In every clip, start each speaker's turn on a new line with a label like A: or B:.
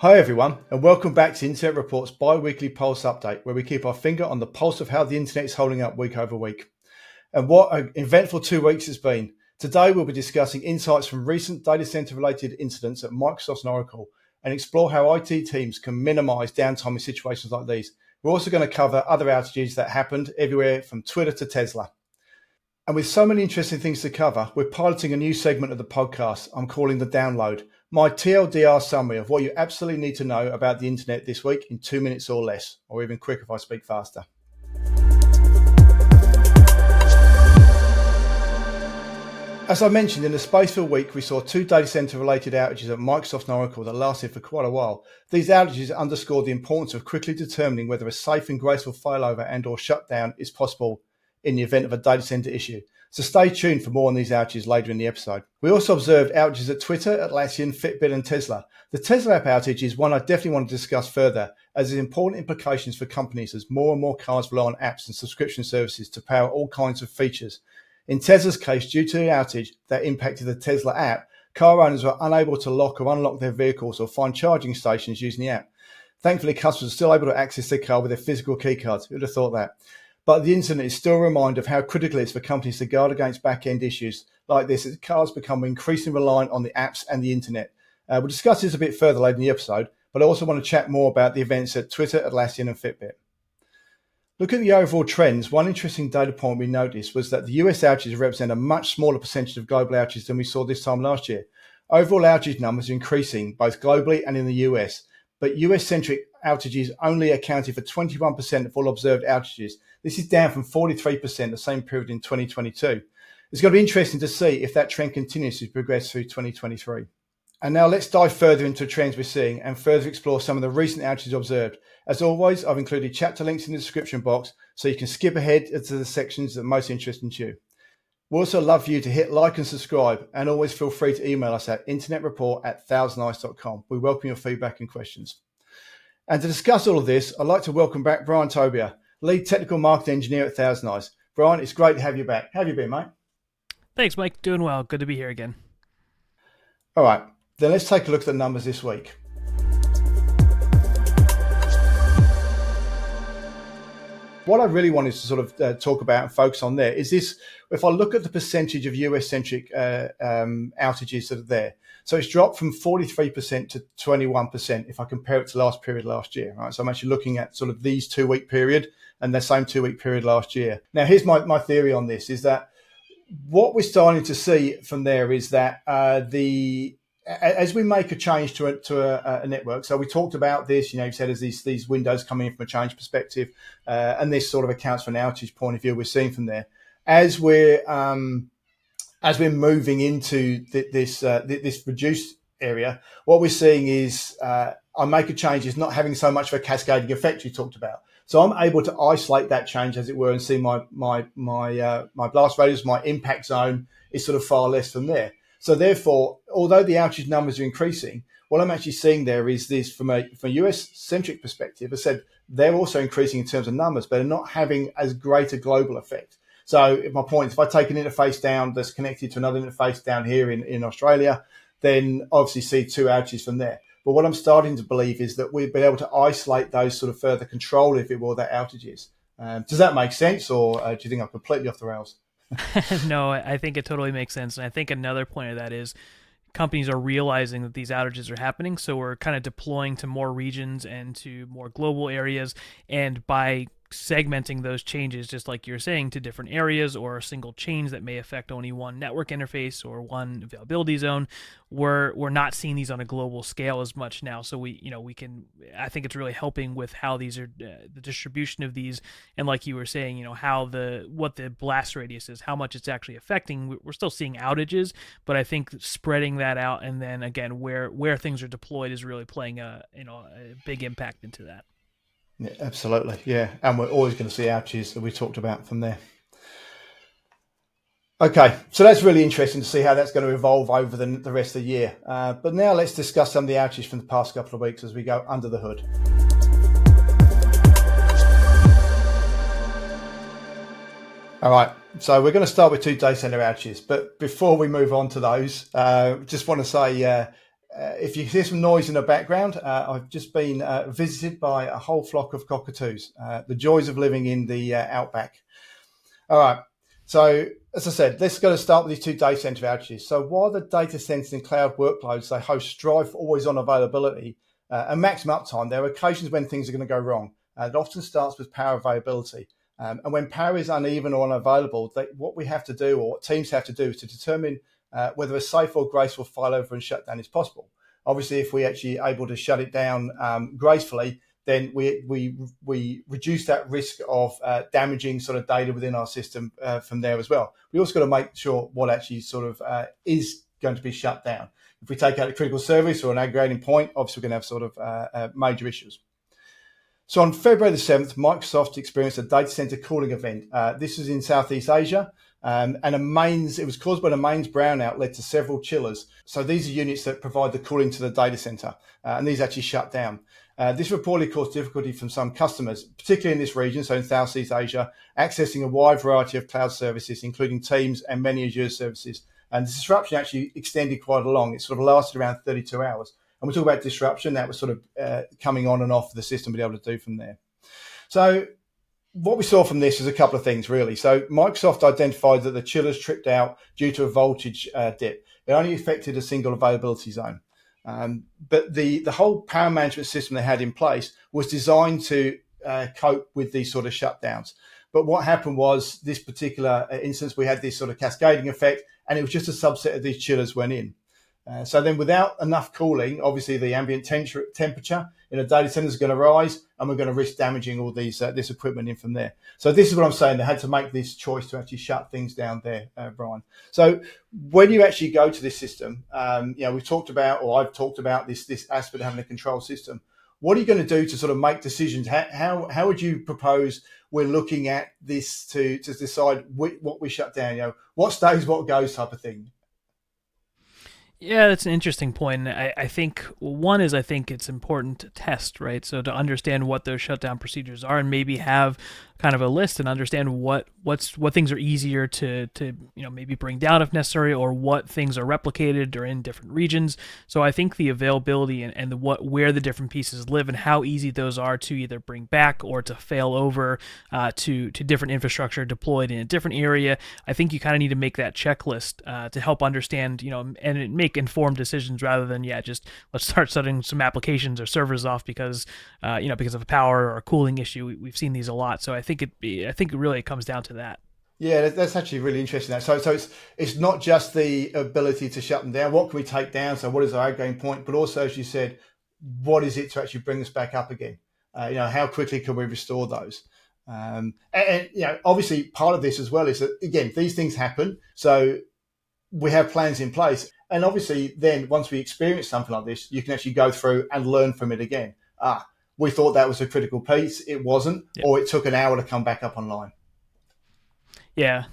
A: Hi everyone, and welcome back to Internet Report's bi-weekly pulse update, where we keep our finger on the pulse of how the internet is holding up week over week. And what an eventful 2 weeks it's been. Today we'll be discussing insights from recent data center related incidents at Microsoft and Oracle and explore how IT teams can minimize downtime in situations like these. We're also going to cover other outages that happened everywhere from Twitter to Tesla. And with so many interesting things to cover, we're piloting a new segment of the podcast I'm calling The Download, my TLDR summary of what you absolutely need to know about the internet this week in 2 minutes or less, or even quicker if I speak faster. As I mentioned, in the space of a week, we saw 2 data center related outages at Microsoft and Oracle that lasted for quite a while. These outages underscored the importance of quickly determining whether a safe and graceful failover and or shutdown is possible in the event of a data center issue. So stay tuned for more on these outages later in the episode. We also observed outages at Twitter, Atlassian, Fitbit and Tesla. The Tesla app outage is one I definitely want to discuss further, as there's important implications for companies as more and more cars rely on apps and subscription services to power all kinds of features. In Tesla's case, due to the outage that impacted the Tesla app, car owners were unable to lock or unlock their vehicles or find charging stations using the app. Thankfully, customers are still able to access their car with their physical key cards. Who would have thought that? But the incident is still a reminder of how critical it is for companies to guard against back-end issues like this as cars become increasingly reliant on the apps and the internet. We'll discuss this a bit further later in the episode, but I also want to chat more about the events at Twitter, Atlassian and Fitbit. Looking at the overall trends, one interesting data point we noticed was that the US outages represent a much smaller percentage of global outages than we saw this time last year. Overall outage numbers are increasing both globally and in the US, but US-centric outages only accounted for 21% of all observed outages. This is down from 43% the same period in 2022. It's going to be interesting to see if that trend continues to progress through 2023. And now let's dive further into the trends we're seeing and further explore some of the recent outages observed. As always, I've included chapter links in the description box so you can skip ahead to the sections that are most interesting to you. We'd also love for you to hit like and subscribe, and always feel free to email us at internetreport@thousandeyes.com. We welcome your feedback and questions. And to discuss all of this, I'd like to welcome back Brian Tobia, Lead Technical Marketing Engineer at Thousand Eyes. Brian, it's great to have you back. How have you been, mate?
B: Thanks, Mike. Doing well. Good to be here again.
A: All right, then let's take a look at the numbers this week. What I really wanted to sort of talk about and focus on there is this. If I look at the percentage of US-centric outages that are there, so it's dropped from 43% to 21% if I compare it to last period last year. Right, so I'm actually looking at sort of these 2 week period and the same 2 week period last year. Now, here's my theory on this: is that what we're starting to see from there is that as we make a change to a network, so we talked about this, you said as these windows coming in from a change perspective, and this sort of accounts for an outage point of view we're seeing from there. As we're moving into this reduced area, what we're seeing is I make a change is not having so much of a cascading effect you talked about. So I'm able to isolate that change, as it were, and see my blast radius, my impact zone is sort of far less from there. So therefore, although the outage numbers are increasing, what I'm actually seeing there is this from a US-centric perspective. I said they're also increasing in terms of numbers, but they're not having as great a global effect. So my point is, if I take an interface down that's connected to another interface down here in Australia, then obviously see 2 outages from there. But what I'm starting to believe is that we've been able to isolate those sort of further control, if it will, that outages. Does that make sense, or do you think I'm completely off the rails?
B: No, I think it totally makes sense. And I think another point of that is companies are realizing that these outages are happening. So we're kind of deploying to more regions and to more global areas. And by segmenting those changes, just like you're saying, to different areas or a single change that may affect only one network interface or one availability zone, we're not seeing these on a global scale as much now. So we can, I think it's really helping with how these are, the distribution of these, and like you were saying, how what the blast radius is, how much it's actually affecting. We're still seeing outages, but I think spreading that out, and then again where things are deployed is really playing a big impact into that.
A: Yeah, absolutely. Yeah. And we're always going to see outages that we talked about from there. Okay. So that's really interesting to see how that's going to evolve over the rest of the year. But now let's discuss some of the outages from the past couple of weeks as we go under the hood. All right. So we're going to start with 2 data center outages. But before we move on to those, just want to say, if you hear some noise in the background, I've just been visited by a whole flock of cockatoos. The joys of living in the outback. All right. So, as I said, let's go to start with these two data center outages. So, while the data centers and cloud workloads they host strive for always on availability and maximum uptime, there are occasions when things are going to go wrong. It often starts with power availability. And when power is uneven or unavailable, what we have to do, or what teams have to do, is to determine whether a safe or graceful failover and shutdown is possible. Obviously, if we actually able to shut it down gracefully, then we reduce that risk of damaging sort of data within our system from there as well. We also got to make sure what actually sort of is going to be shut down. If we take out a critical service or an aggregating point, obviously we're going to have sort of major issues. So on February the 7th, Microsoft experienced a data center cooling event. This was in Southeast Asia, and it was caused by the mains brownout led to several chillers. So these are units that provide the cooling to the data center, and these actually shut down. This reportedly caused difficulty from some customers, particularly in this region, so in Southeast Asia, accessing a wide variety of cloud services, including Teams and many Azure services. And the disruption actually extended quite along. It sort of lasted around 32 hours. And we talk about disruption, that was sort of coming on and off the system, be able to do from there. So what we saw from this is a couple of things, really. So Microsoft identified that the chillers tripped out due to a voltage dip. It only affected a single availability zone. But the whole power management system they had in place was designed to cope with these sort of shutdowns. But what happened was this particular instance, we had this sort of cascading effect, and it was just a subset of these chillers went in. So then without enough cooling, obviously the ambient temperature in a data center is going to rise, and we're going to risk damaging all these this equipment in from there. So this is what I'm saying. They had to make this choice to actually shut things down there, Brian. So when you actually go to this system, we've talked about, or I've talked about this aspect of having a control system. What are you going to do to sort of make decisions? How would you propose we're looking at this to decide what we shut down? What stays, what goes type of thing?
B: Yeah, that's an interesting point. I think it's important to test, right? So to understand what those shutdown procedures are, and maybe have kind of a list and understand what things are easier to maybe bring down if necessary, or what things are replicated or in different regions. So I think the availability and where the different pieces live and how easy those are to either bring back or to fail over to different infrastructure deployed in a different area. I think you kind of need to make that checklist to help understand, and make informed decisions rather than just let's start shutting some applications or servers off because of a power or a cooling issue. We've seen these a lot, so I think it really comes down to that.
A: Yeah, that's actually really interesting. So it's not just the ability to shut them down. What can we take down? So what is our outgoing point? But also, as you said, what is it to actually bring us back up again? How quickly can we restore those? And obviously part of this as well is that, again, these things happen. So we have plans in place. And obviously then once we experience something like this, you can actually go through and learn from it again. We thought that was a critical piece. It wasn't, or it took an hour to come back up online.
B: Yeah.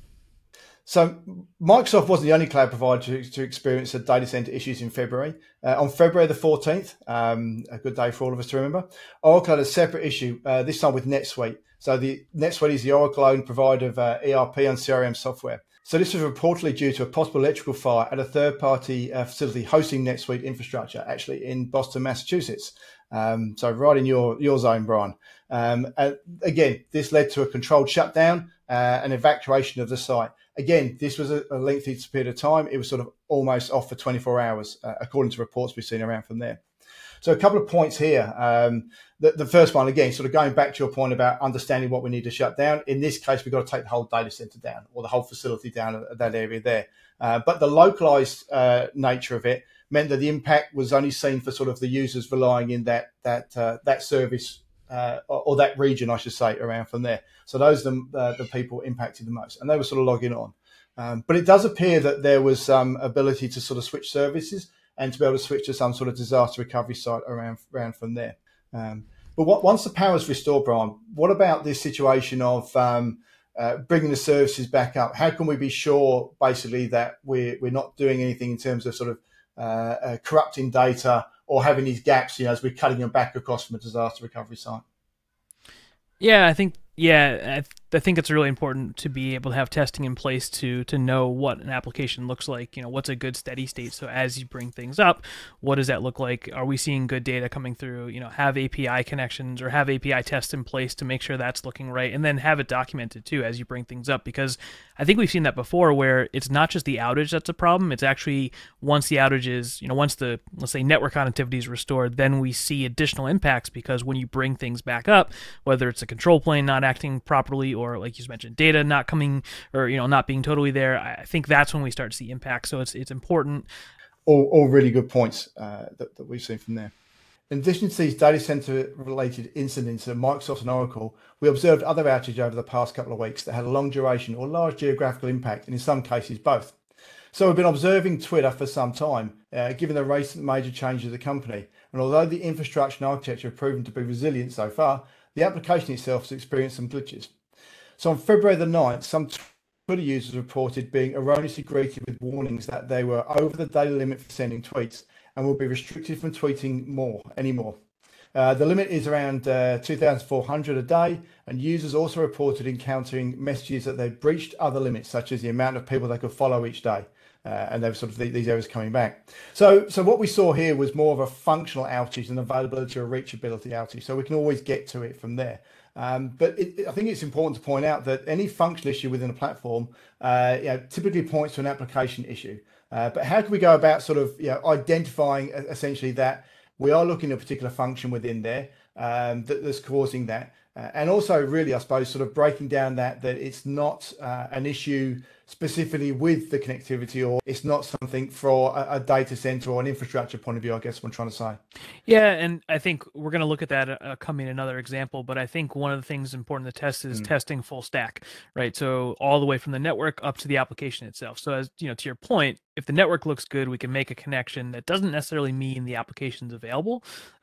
A: So Microsoft wasn't the only cloud provider to experience the data center issues in February. On February the 14th, a good day for all of us to remember, Oracle had a separate issue, this time with NetSuite. So the NetSuite is the Oracle-owned provider of ERP and CRM software. So this was reportedly due to a possible electrical fire at a third-party facility hosting NetSuite infrastructure, actually in Boston, Massachusetts. So right in your zone, Brian. And again, this led to a controlled shutdown and evacuation of the site. Again, this was a lengthy period of time. It was sort of almost off for 24 hours, according to reports we've seen around from there. So a couple of points here. The first one, again, sort of going back to your point about understanding what we need to shut down. In this case, we've got to take the whole data center down, or the whole facility down at that area there. But the localized nature of it meant that the impact was only seen for sort of the users relying in that service or that region, I should say, around from there. So those are the people impacted the most, and they were sort of logging on. But it does appear that there was some ability to sort of switch services and to be able to switch to some sort of disaster recovery site around from there. But once the power is restored, Brian, what about this situation of bringing the services back up? How can we be sure, basically, that we're not doing anything in terms of sort of corrupting data or having these gaps, as we're cutting them back across from a disaster recovery site?
B: Yeah, I think I think it's really important to be able to have testing in place to know what an application looks like. What's a good steady state. So as you bring things up, what does that look like? Are we seeing good data coming through? Have API connections or have API tests in place to make sure that's looking right, and then have it documented too as you bring things up. Because I think we've seen that before, where it's not just the outage that's a problem. It's actually once the outage is, once the, let's say, network connectivity is restored, then we see additional impacts, because when you bring things back up, whether it's a control plane not acting properly, or like you mentioned, data not coming, or not being totally there, I think that's when we start to see impacts. So it's important.
A: All really good points that we've seen from there. In addition to these data center related incidents at Microsoft and Oracle, we observed other outages over the past couple of weeks that had a long duration or large geographical impact, and in some cases both. So we've been observing Twitter for some time, given the recent major changes of the company. And although the infrastructure and architecture have proven to be resilient so far, the application itself has experienced some glitches. So on February the 9th, some Twitter users reported being erroneously greeted with warnings that they were over the daily limit for sending tweets and will be restricted from tweeting anymore. The limit is around 2,400 a day, and users also reported encountering messages that they breached other limits, such as the amount of people they could follow each day. And there were sort of these errors coming back. So what we saw here was more of a functional outage than availability or reachability outage. So we can always get to it from there. But I think it's important to point out that any functional issue within a platform typically points to an application issue. But how can we go about sort of identifying essentially that we are looking at a particular function within there that's causing that? And also really, I suppose, sort of breaking down that it's not an issue specifically with the connectivity, or it's not something for a data center or an infrastructure point of view, I guess what I'm trying to say.
B: Yeah, and I think we're going to look at that coming in another example, but I think one of the things important to test is testing full stack, right? So all the way from the network up to the application itself. So as to your point, if the network looks good, we can make a connection. That doesn't necessarily mean the application's available.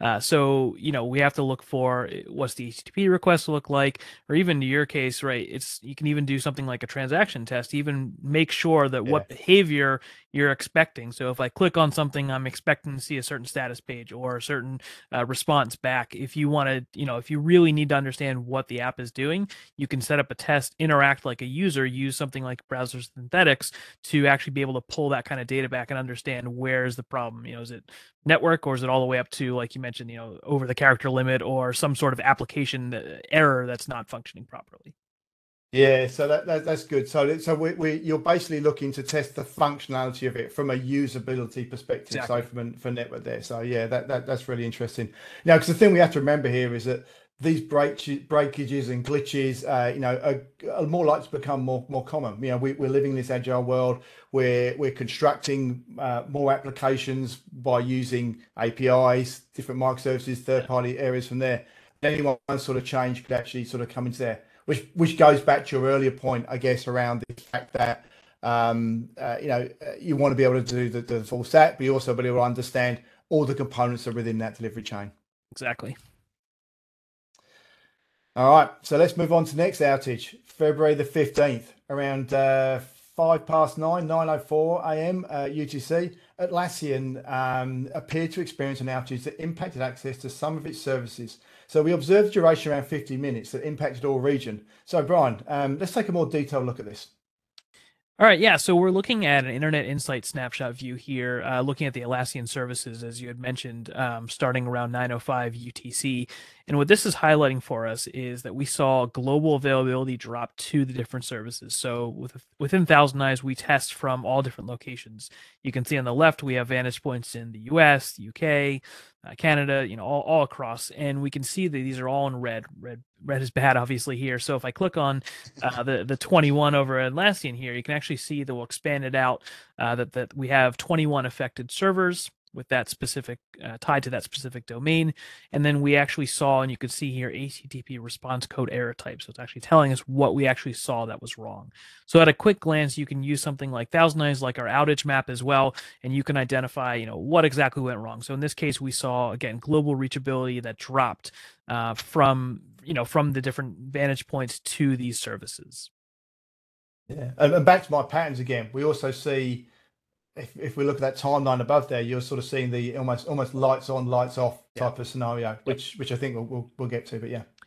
B: So we have to look for what's the HTTP request look like, or even in your case, right? You can even do something like a transaction test, even make sure that what behavior you're expecting. So if I click on something, I'm expecting to see a certain status page or a certain response back. If you want to, if you really need to understand what the app is doing, you can set up a test, interact like a user, use something like Browser Synthetics to actually be able to pull that kind of data back and understand where is the problem. Is it network, or is it all the way up to, like you mentioned, over the character limit, or some sort of application error that's not functioning properly?
A: Yeah, so that's good. So you're basically looking to test the functionality of it from a usability perspective. Exactly. So for network there. So yeah, that's really interesting. Now, because the thing we have to remember here is that these breakages and glitches, are more likely to become more common. We're living in this agile world where we're constructing more applications by using APIs, different microservices, third-party areas from there. Any one sort of change could actually sort of come into there. Which goes back to your earlier point, I guess, around the fact that you want to be able to do the full stack, but you also be able to understand all the components that are within that delivery chain.
B: Exactly.
A: All right, so let's move on to the next outage, February the 15th, around 9:04 a.m. UTC. Atlassian appeared to experience an outage that impacted access to some of its services. So we observed a duration around 50 minutes that impacted all region. So Brian, let's take a more detailed look at this.
B: All right, yeah, so we're looking at an Internet Insight snapshot view here, looking at the Atlassian services, as you had mentioned, starting around 9:05 UTC. And what this is highlighting for us is that we saw global availability drop to the different services. So within ThousandEyes, we test from all different locations. You can see on the left, we have vantage points in the US, the UK, Canada, all across. And we can see that these are all in red. Red is bad, obviously, here. So if I click on the 21 over Atlassian here, you can actually see that we'll expand it out, that we have 21 affected servers with that specific tied to that specific domain. And then we actually saw, and you can see here, HTTP response code error type. So it's actually telling us what we actually saw that was wrong. So at a quick glance, you can use something like ThousandEyes, like our outage map as well, and you can identify, what exactly went wrong. So in this case, we saw, again, global reachability that dropped from the different vantage points to these services.
A: Yeah, and back to my patterns again, we also see, if we look at that timeline above there, you're sort of seeing the almost lights on, lights off type of scenario, which I think we'll get to, but yeah.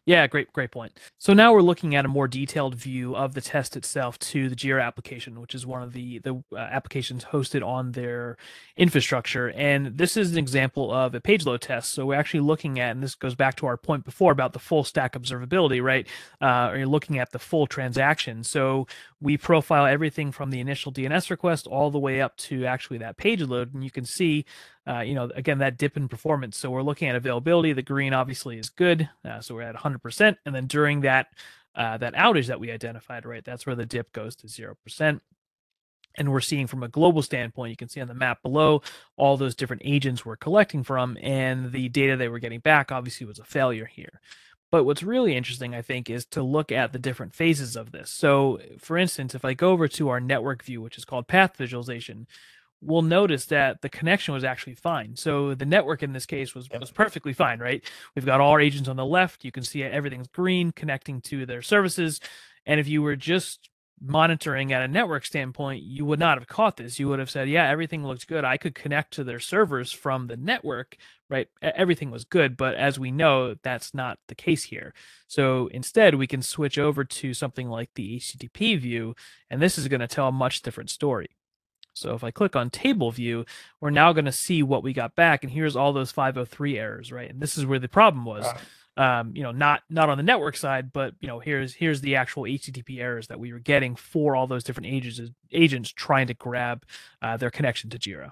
B: Yeah, great point. So now we're looking at a more detailed view of the test itself to the Jira application, which is one of the applications hosted on their infrastructure. And this is an example of a page load test. So we're actually looking at, and this goes back to our point before about the full stack observability, right? Or you're looking at the full transaction. So we profile everything from the initial DNS request all the way up to actually that page load, and you can see again, that dip in performance. So we're looking at availability. The green obviously is good. So we're at 100%. And then during that outage that we identified, right, that's where the dip goes to 0%. And we're seeing from a global standpoint, you can see on the map below all those different agents we're collecting from, and the data they were getting back obviously was a failure here. But what's really interesting, I think, is to look at the different phases of this. So, for instance, if I go over to our network view, which is called path visualization, we'll notice that the connection was actually fine. So the network in this case was perfectly fine, right? We've got all our agents on the left. You can see everything's green connecting to their services. And if you were just monitoring at a network standpoint, you would not have caught this. You would have said, yeah, everything looks good. I could connect to their servers from the network, right? Everything was good. But as we know, that's not the case here. So instead, we can switch over to something like the HTTP view, and this is going to tell a much different story. So if I click on table view, we're now going to see what we got back. And here's all those 503 errors, right? And this is where the problem was. Not on the network side, but here's the actual HTTP errors that we were getting for all those different agents trying to grab their connection to Jira.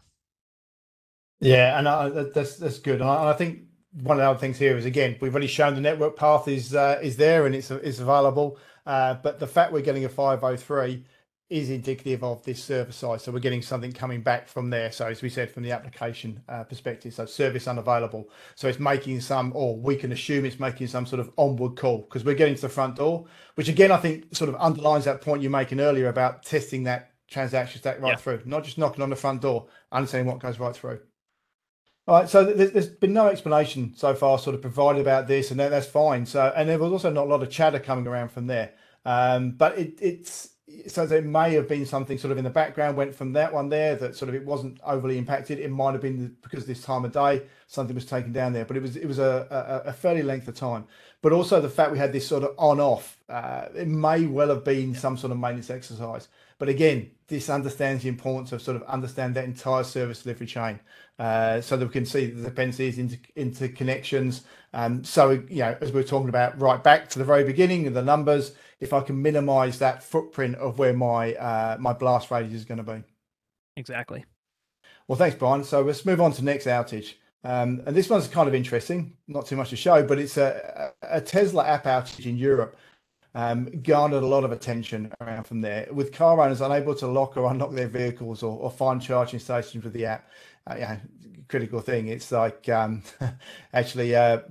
A: Yeah, and that's good. And I think one of the other things here is, again, we've already shown the network path is there and it's available. But the fact we're getting a 503 is indicative of this server side. So we're getting something coming back from there. So as we said, from the application perspective, so service unavailable. So it's making some, or we can assume it's making some sort of onward call, because we're getting to the front door, which again, I think sort of underlines that point you're making earlier about testing that transaction stack right through, not just knocking on the front door, understanding what goes right through. All right, so there's been no explanation so far sort of provided about this, and that's fine. So, and there was also not a lot of chatter coming around from there. But it's so there may have been something sort of in the background went from that one there that sort of it wasn't overly impacted. It might have been because this time of day something was taken down there, but it was a fairly length of time. But also the fact we had this sort of on off, it may well have been some sort of maintenance exercise. But again, this understands the importance of sort of understand that entire service delivery chain, so that we can see the dependencies into connections. So as we were talking about right back to the very beginning of the numbers, if I can minimize that footprint of where my my blast radius is going to be.
B: Exactly.
A: Well, thanks, Brian. So let's move on to the next outage. And this one's kind of interesting, not too much to show, but it's a Tesla app outage in Europe. Garnered a lot of attention around from there, with car owners unable to lock or unlock their vehicles or find charging stations with the app. Critical thing. It's like actually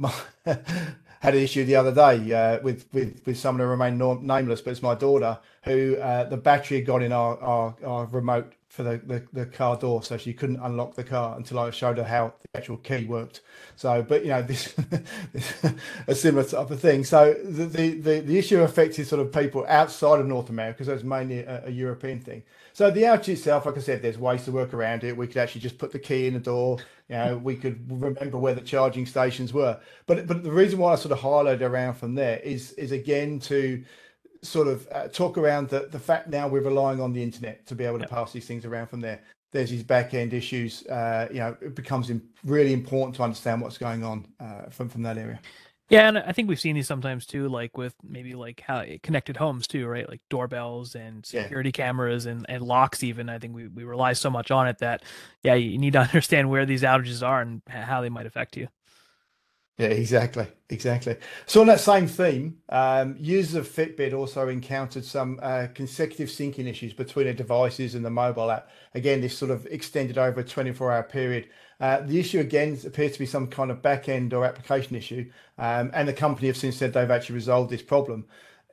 A: had an issue the other day with someone who remained nameless, but it's my daughter who the battery had got in our remote for the car door, so she couldn't unlock the car until I showed her how the actual key worked. So, but this a similar type of thing. So the issue affected sort of people outside of North America, because that's mainly a European thing. So the outage itself, like I said, there's ways to work around it. We could actually just put the key in the door. We could remember where the charging stations were. But the reason why I sort of highlighted around from there is again to sort of talk around the fact now we're relying on the internet to be able to pass these things around from there. There's these back end issues. It becomes really important to understand what's going on from that area.
B: Yeah, and I think we've seen these sometimes too, like with maybe like how connected homes too, right? Like doorbells and security cameras and locks even. I think we rely so much on it that, you need to understand where these outages are and how they might affect you.
A: Yeah, exactly. So on that same theme, users of Fitbit also encountered some consecutive syncing issues between their devices and the mobile app. Again, this sort of extended over a 24-hour period. The issue again appears to be some kind of back-end or application issue, and the company have since said they've actually resolved this problem.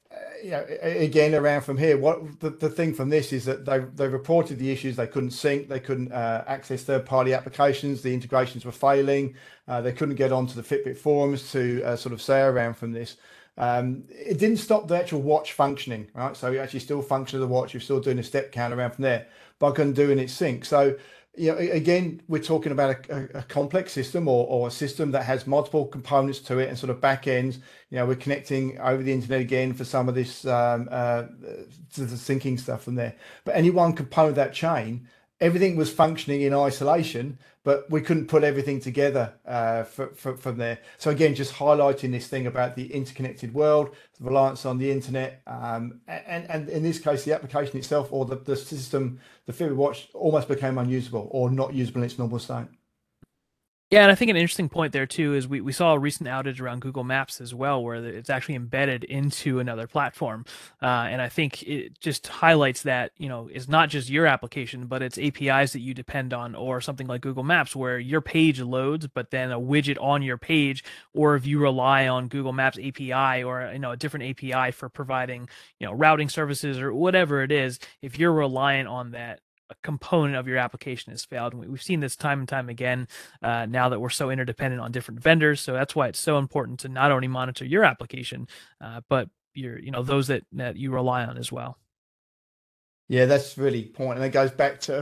A: Again, around from here, what the thing from this is that they reported the issues. They couldn't sync, they couldn't access third-party applications, the integrations were failing, they couldn't get onto the Fitbit forums to sort of say around from this. It didn't stop the actual watch functioning, right? So you actually still function of the watch, you're still doing a step count around from there, but couldn't do in its sync. So Again, we're talking about a complex system or a system that has multiple components to it and sort of back ends. We're connecting over the internet again for some of this the syncing stuff from there. But any one component of that chain, everything was functioning in isolation, but we couldn't put everything together from there. So again, just highlighting this thing about the interconnected world, the reliance on the internet, and in this case, the application itself or the system, the Fitbit watch almost became unusable or not usable in its normal state.
B: Yeah, and I think an interesting point there too is we saw a recent outage around Google Maps as well, where it's actually embedded into another platform, and I think it just highlights that it's not just your application, but it's APIs that you depend on, or something like Google Maps, where your page loads, but then a widget on your page, or if you rely on Google Maps API or a different API for providing routing services or whatever it is, if you're reliant on that, a component of your application has failed. And we've seen this time and time again now that we're so interdependent on different vendors. So that's why it's so important to not only monitor your application, but those that you rely on as well.
A: Yeah, that's really point, and it goes back to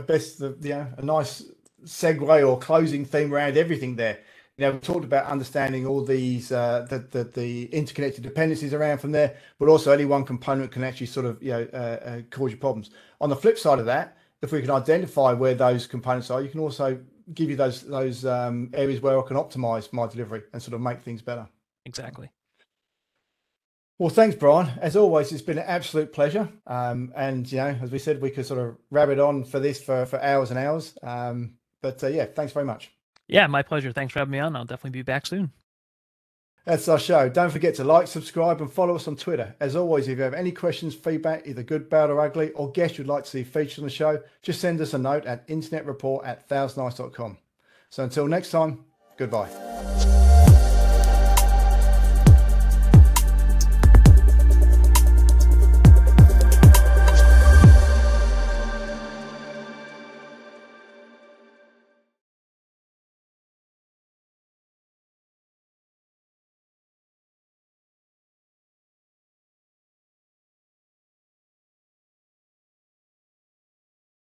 A: a nice segue or closing theme around everything there. We talked about understanding all these the interconnected dependencies around from there, but also any one component can actually sort of cause you problems. On the flip side of that, if we can identify where those components are, you can also give you those areas where I can optimize my delivery and sort of make things better.
B: Exactly.
A: Well, thanks, Brian. As always, it's been an absolute pleasure. And as we said, we could sort of rabbit on for this for hours and hours. But yeah, thanks very much.
B: Yeah, my pleasure. Thanks for having me on. I'll definitely be back soon.
A: That's our show. Don't forget to like, subscribe, and follow us on Twitter. As always, if you have any questions, feedback, either good, bad, or ugly, or guests you'd like to see featured on the show, just send us a note at internetreport@thousandeyes.com. So until next time, goodbye.